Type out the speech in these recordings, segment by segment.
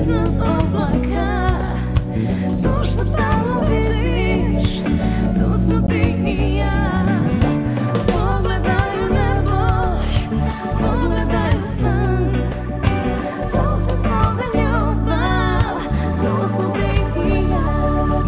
iznad oblaka. To što tamo vidiš, to smo ti i ja. Pogledaju nebo, pogledaju san, to se zove ljubav, to smo ti i ja.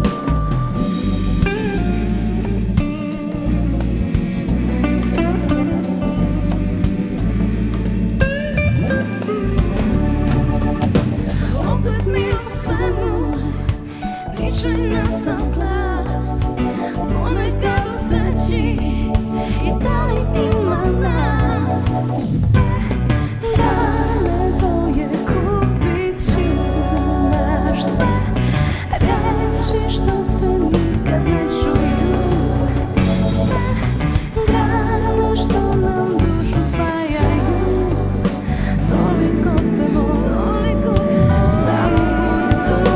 Pogled mi u svemu priča na sam glas, ponekad u sreći i da li ima nas. Sve dane tvoje kupit ću naš, sve reči što se nikad ne čuju, sve grane što nam dušu spajaju. Toliko te volim, samo budi tu.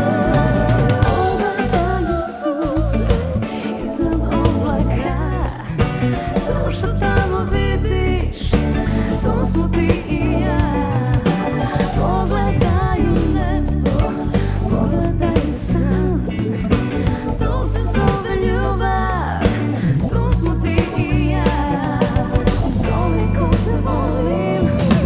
Pogledaju sunce iznad oblaka, to što tamo vidiš, to smo ti i ja. Pogledaju nebo, pogledaju san, to se zove ljubav, to smo ti i ja. Toliko te volim.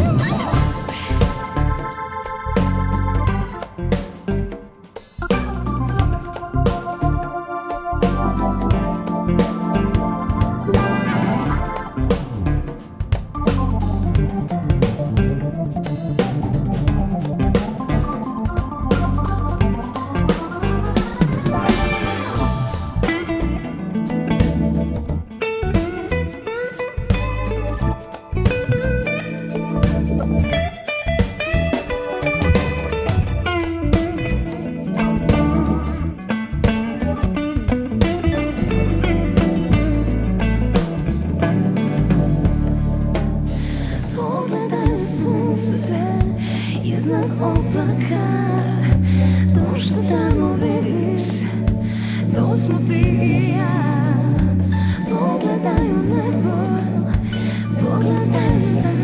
Pogledaju sunce iznad oblaka, to što tamo vidiš, to smo ti i ja. Pogledaju nebo, pogledaju san.